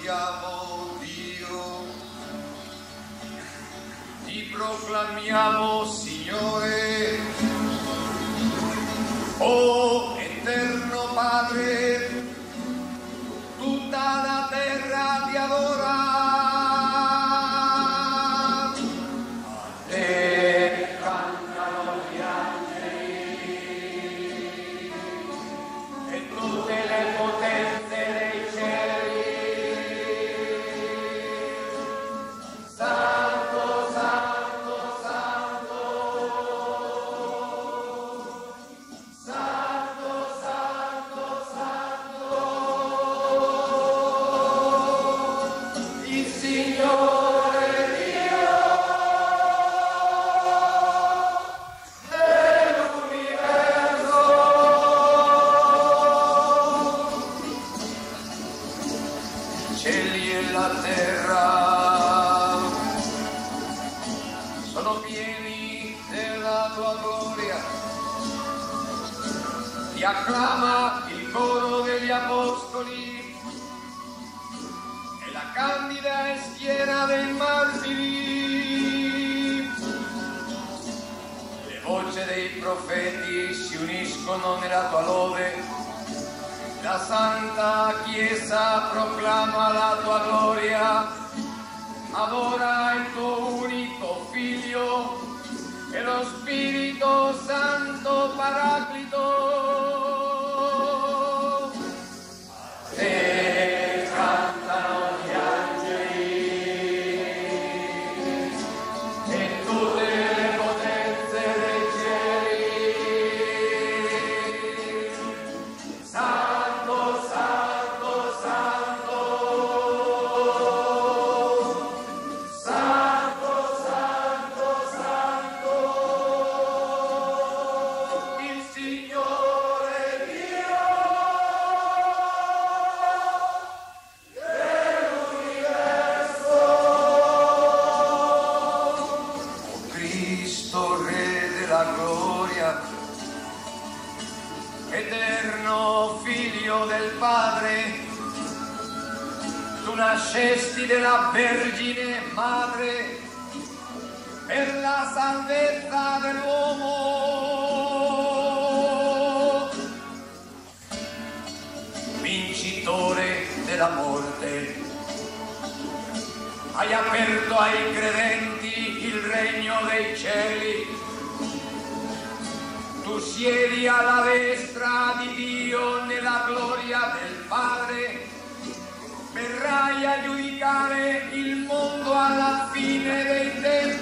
lodiamo Dio, ti proclamiamo Signore, oh eterno Padre, tutta la terra ti adora. Acclama il coro degli apostoli e la candida schiera dei martiri. Le voci dei profeti si uniscono nella tua lode. La Santa Chiesa proclama la tua gloria. Adora il tuo unico Figlio e lo Spirito Santo Paraclito. Nascesti della Vergine Madre per la salvezza dell'uomo, vincitore della morte. Hai aperto ai credenti il regno dei cieli. Tu siedi alla destra di Dio nella gloria del Padre. Verrai a giudicare il mondo alla fine dei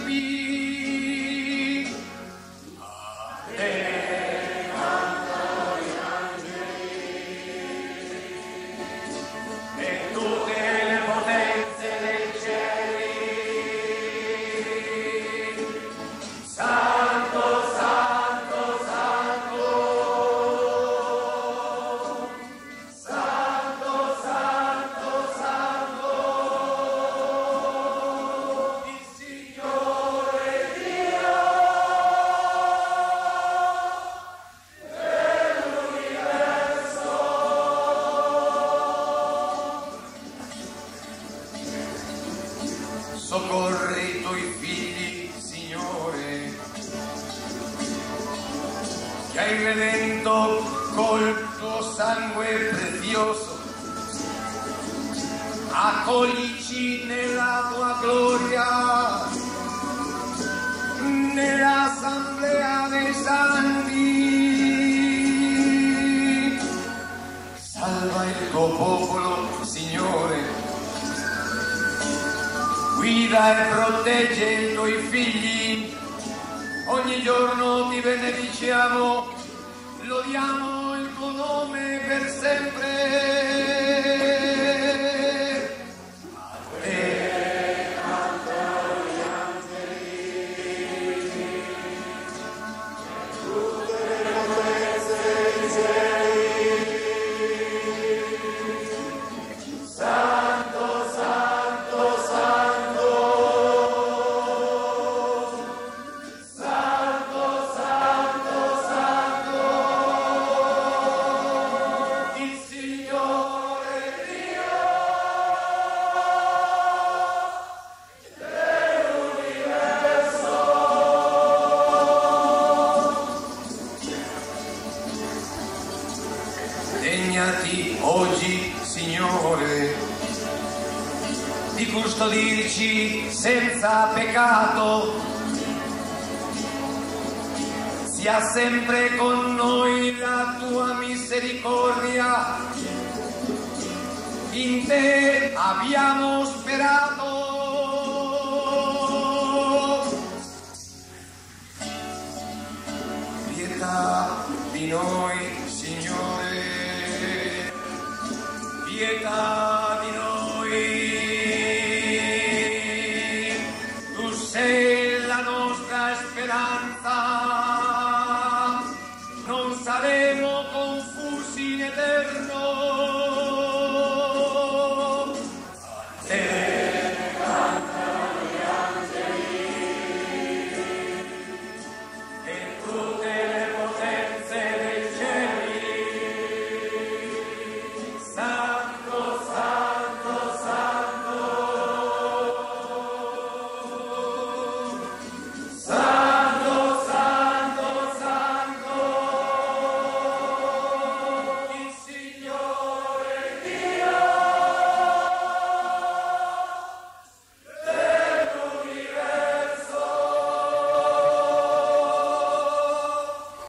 tempi. A te cantano gli angeli e tutte le potenze dei cieli. Santo, Santo, Santo. Soccorre i tuoi figli, Signore, che hai redento col tuo sangue prezioso. Accoglici nella tua gloria, nell'assemblea dei santi. Salva il tuo popolo, Signore. Guida e protegge i tuoi figli. Ogni giorno ti benediciamo, lodiamo il tuo nome per sempre. A te cantano gli angeli e tutte le potenze dei cieli. Santo, Santo, Santo. Signore impegnati oggi, Signore, di custodirci senza peccato. Sia sempre con noi la tua misericordia, in te abbiamo sperato. Pietà di noi, Signore, pietà di noi. Tu sei la nostra speranza, non saremo confusi in eterno.